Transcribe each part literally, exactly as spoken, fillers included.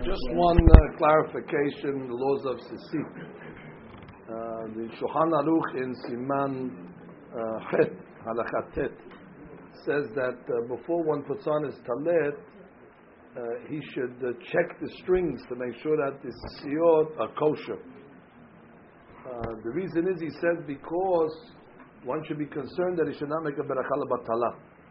Just one uh, clarification, the laws of Sissi. Uh, the Shulchan Aruch in Siman uh, Chet, Halakha Tet, says that uh, before one puts on his talit, uh, he should uh, check the strings to make sure that the siyot are kosher. Uh, the reason is, he says, because one should be concerned that he should not make a berakah batala.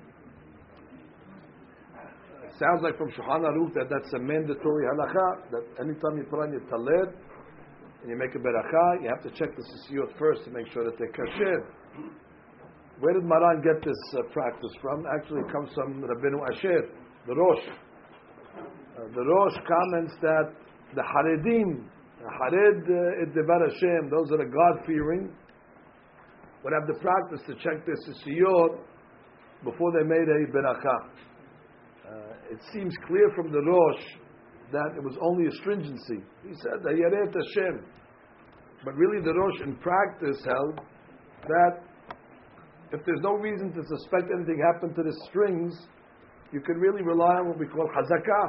Sounds like from Shulchan Aruch that that's a mandatory halakha, that anytime you put on your talit and you make a berakah, you have to check the siyot first to make sure that they're kasher. Where did Maran get this uh, practice from? Actually, it comes from Rabbeinu Asher, the Rosh. Uh, the Rosh comments that the Haredim, Hared et Devar Hashem, those that are God-fearing, would have the practice to check their siyot before they made a berakah. Uh, it seems clear from the Rosh that it was only a stringency. He said, Yaret Hashem. But really the Rosh in practice held that if there's no reason to suspect anything happened to the strings, you can really rely on what we call hazakah.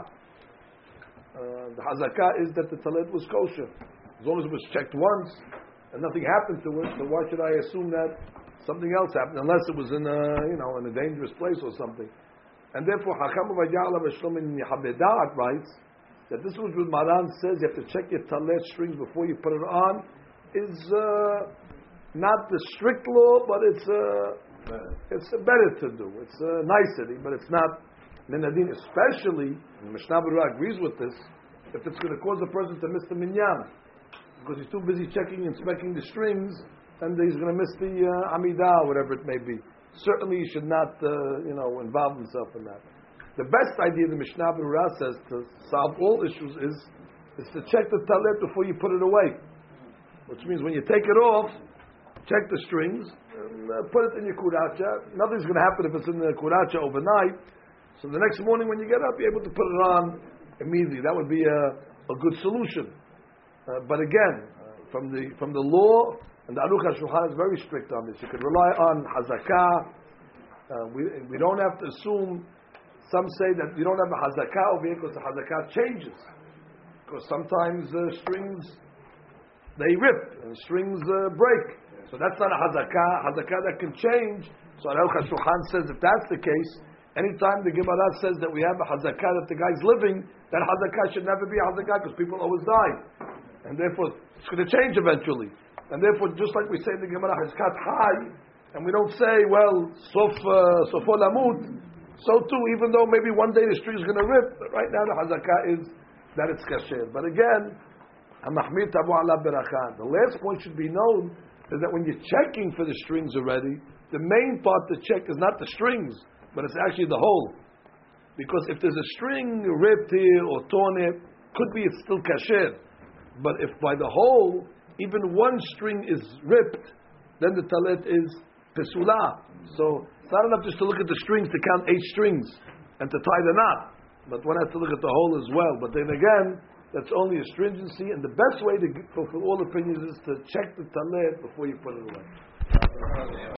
Uh, the hazakah is that the talit was kosher. As long as it was checked once and nothing happened to it, so why should I assume that something else happened, unless it was in a, you know, in a dangerous place or something. And therefore, Hakam Vayala V'Shlom in Yehabedat writes that this was what Maran says, you have to check your talit strings before you put it on, is uh, not the strict law, but it's uh, it's a better to do. It's a nicety, but it's not minadin. Especially, Mishnah Berurah agrees with this, if it's going to cause a person to miss the minyan, because he's too busy checking and inspecting the strings, and he's going to miss the uh, Amidah, whatever it may be. Certainly, he should not, uh, you know, involve himself in that. The best idea the Mishnah Berurah says to solve all issues is is to check the talit before you put it away, which means when you take it off, check the strings and uh, put it in your kuracha. Nothing's going to happen if it's in the kuracha overnight. So the next morning when you get up, you're able to put it on immediately. That would be a, a good solution. Uh, but again, uh, from the from the law. And the Aruch HaShulchan is very strict on this. You can rely on hazakah. Uh, we we don't have to assume. Some say that you don't have a hazakah over here because the hazakah changes. Because sometimes uh, strings they rip and strings uh, break. So that's not a hazakah. Hazakah that can change. So Aruch HaShulchan says if that's the case, anytime the Gemara says that we have a hazakah that the guy's living, that hazakah should never be a hazakah because people always die, and therefore it's going to change eventually. And therefore, just like we say in the Gemara, Hazkat Hai, and we don't say, well, Sof Sofo Lamut, so too, even though maybe one day the string is going to rip, but right now the Hazakah is that it's kasher. But again, Hamahmir Tabu Ala Berakah. The last point should be known is that when you're checking for the strings already, the main part to check is not the strings, but it's actually the hole. Because if there's a string ripped here or torn here, could be it's still kasher. But if by the hole, even one string is ripped, then the talit is pesula. So it's not enough just to look at the strings to count eight strings and to tie the knot, but one has to look at the whole as well. But then again, that's only a stringency, and the best way to fulfill all opinions is to check the talit before you put it away.